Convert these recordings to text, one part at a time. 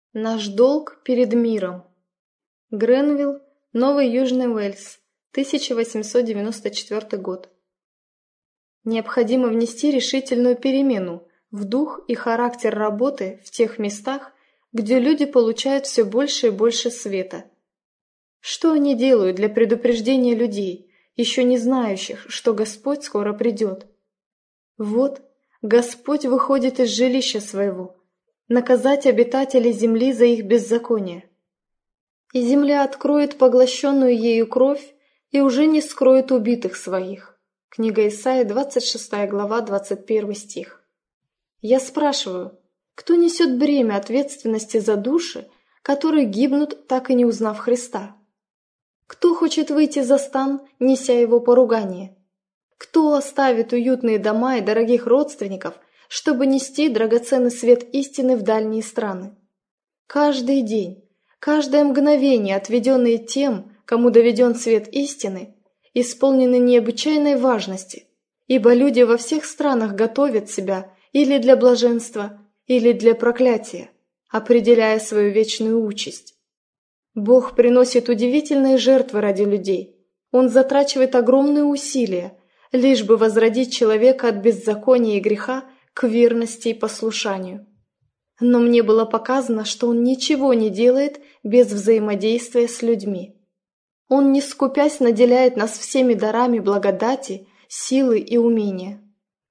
Наш долг перед миром. Гренвилл, Новый Южный Уэльс, 1894 год. Необходимо внести решительную перемену в дух и характер работы в тех местах, где люди получают все больше и больше света. Что они делают для предупреждения людей, еще не знающих, что Господь скоро придет? Вот, Господь выходит из жилища своего, наказать обитателей земли за их беззаконие. И земля откроет поглощенную ею кровь и уже не скроет убитых своих. Книга Исаии, 26 глава, 21 стих. Я спрашиваю, кто несет бремя ответственности за души, которые гибнут, так и не узнав Христа? Кто хочет выйти за стан, неся его поругание? Кто оставит уютные дома и дорогих родственников, чтобы нести драгоценный свет истины в дальние страны? Каждый день, каждое мгновение, отведенные тем, кому доведен свет истины, исполнены необычайной важности, ибо люди во всех странах готовят себя или для блаженства, или для проклятия, определяя свою вечную участь. Бог приносит удивительные жертвы ради людей. Он затрачивает огромные усилия, лишь бы возродить человека от беззакония и греха к верности и послушанию. Но мне было показано, что Он ничего не делает без взаимодействия с людьми. Он, не скупясь, наделяет нас всеми дарами благодати, силы и умения.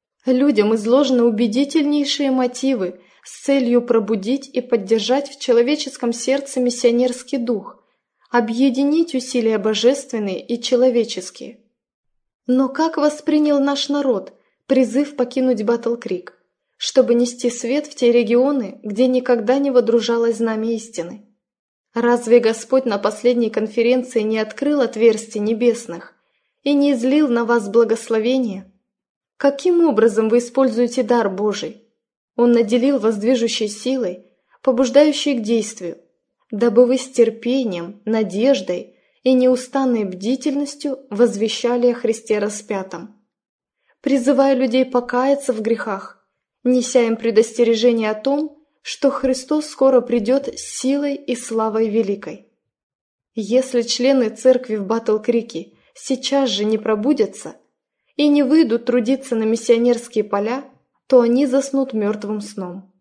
Людям изложены убедительнейшие мотивы с целью пробудить и поддержать в человеческом сердце миссионерский дух, объединить усилия божественные и человеческие. Но как воспринял наш народ призыв покинуть Батл-Крик, чтобы нести свет в те регионы, где никогда не водружалось знамя истины? Разве Господь на последней конференции не открыл отверстий небесных и не излил на вас благословение? Каким образом вы используете дар Божий? Он наделил вас движущей силой, побуждающей к действию, дабы вы с терпением, надеждой и неустанной бдительностью возвещали о Христе распятом, призывая людей покаяться в грехах, неся им предостережение о том, что Христос скоро придет с силой и славой великой. Если члены церкви в Батл-Крике сейчас же не пробудятся и не выйдут трудиться на миссионерские поля, то они заснут мертвым сном.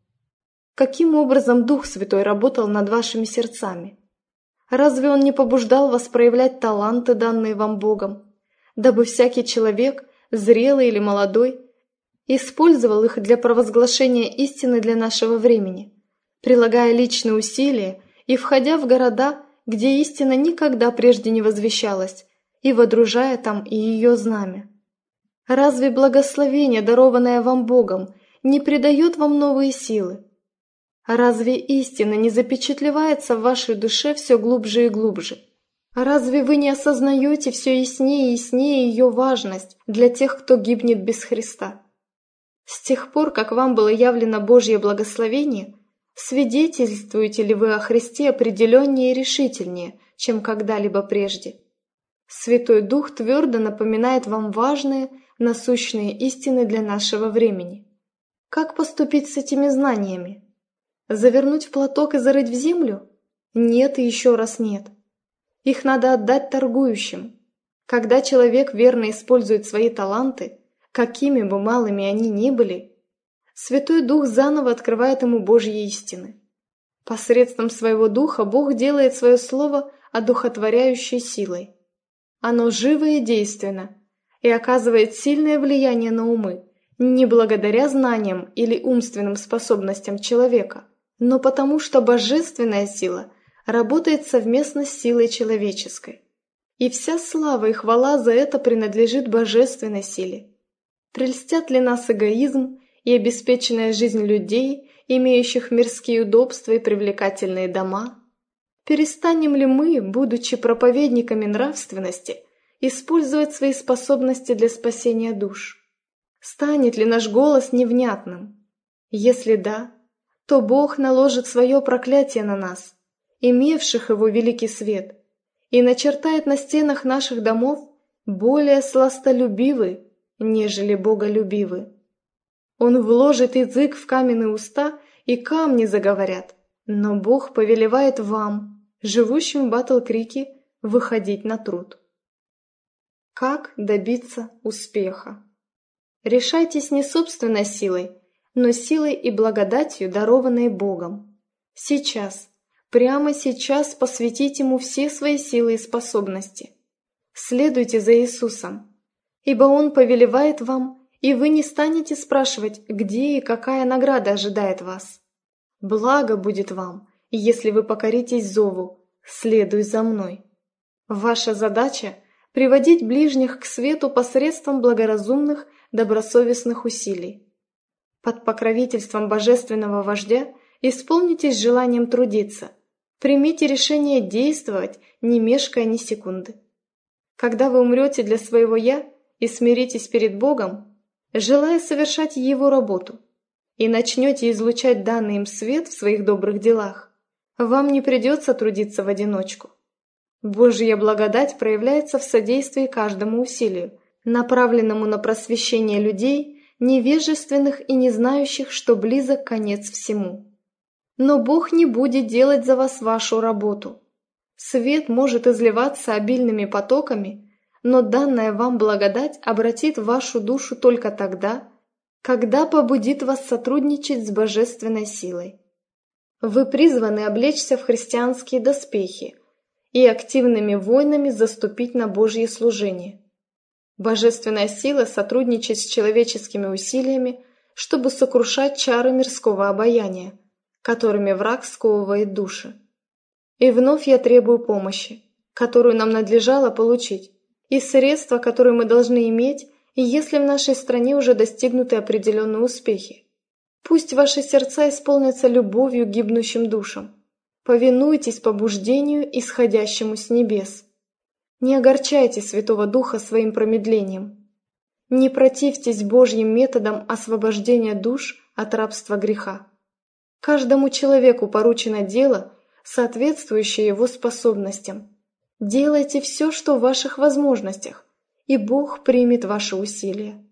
Каким образом Дух Святой работал над вашими сердцами? Разве Он не побуждал вас проявлять таланты, данные вам Богом, дабы всякий человек, зрелый или молодой, использовал их для провозглашения истины для нашего времени, прилагая личные усилия и входя в города, где истина никогда прежде не возвещалась, и водружая там и ее знамя? Разве благословение, дарованное вам Богом, не придает вам новые силы? Разве истина не запечатлевается в вашей душе все глубже и глубже? Разве вы не осознаете все яснее и яснее ее важность для тех, кто гибнет без Христа? С тех пор, как вам было явлено Божье благословение, свидетельствуете ли вы о Христе определеннее и решительнее, чем когда-либо прежде? Святой Дух твердо напоминает вам важные, насущные истины для нашего времени. Как поступить с этими знаниями? Завернуть в платок и зарыть в землю? Нет и еще раз нет. Их надо отдать торгующим. Когда человек верно использует свои таланты, какими бы малыми они ни были, Святой Дух заново открывает ему Божьи истины. Посредством своего Духа Бог делает свое слово одухотворяющей силой. Оно живо и действенно, и оказывает сильное влияние на умы, не благодаря знаниям или умственным способностям человека, но потому что божественная сила работает совместно с силой человеческой. И вся слава и хвала за это принадлежит божественной силе. Прельстят ли нас эгоизм и обеспеченная жизнь людей, имеющих мирские удобства и привлекательные дома? Перестанем ли мы, будучи проповедниками нравственности, использовать свои способности для спасения душ? Станет ли наш голос невнятным? Если да, то Бог наложит свое проклятие на нас, имевших его великий свет, и начертает на стенах наших домов более сластолюбивы, нежели боголюбивы. Он вложит язык в каменные уста, и камни заговорят, Но Бог повелевает вам, живущим в Батл-Крике, выходить на труд. Как добиться успеха? Решайтесь не собственной силой, но силой и благодатью, дарованной Богом. Сейчас, прямо сейчас посвятите Ему все свои силы и способности. Следуйте за Иисусом, ибо Он повелевает вам, и вы не станете спрашивать, где и какая награда ожидает вас. Благо будет вам, если вы покоритесь зову «Следуй за мной». Ваша задача – приводить ближних к свету посредством благоразумных, добросовестных усилий. Под покровительством божественного вождя исполнитесь желанием трудиться. Примите решение действовать, не мешкая ни секунды. Когда вы умрете для своего «я» и смиритесь перед Богом, желая совершать Его работу, и начнете излучать данный им свет в своих добрых делах, вам не придется трудиться в одиночку. Божья благодать проявляется в содействии каждому усилию, направленному на просвещение людей, невежественных и не знающих, что близок конец всему. Но Бог не будет делать за вас вашу работу. Свет может изливаться обильными потоками, но данная вам благодать обратит вашу душу только тогда, когда побудит вас сотрудничать с божественной силой. Вы призваны облечься в христианские доспехи и активными воинами заступить на Божье служение. Божественная сила сотрудничает с человеческими усилиями, чтобы сокрушать чары мирского обаяния, которыми враг сковывает души. И вновь я требую помощи, которую нам надлежало получить, и средства, которые мы должны иметь, и если в нашей стране уже достигнуты определенные успехи. Пусть ваши сердца исполнятся любовью к гибнущим душам. Повинуйтесь побуждению, исходящему с небес. Не огорчайте Святого Духа своим промедлением. Не противьтесь Божьим методам освобождения душ от рабства греха. Каждому человеку поручено дело, соответствующее его способностям. Делайте все, что в ваших возможностях, и Бог примет ваши усилия.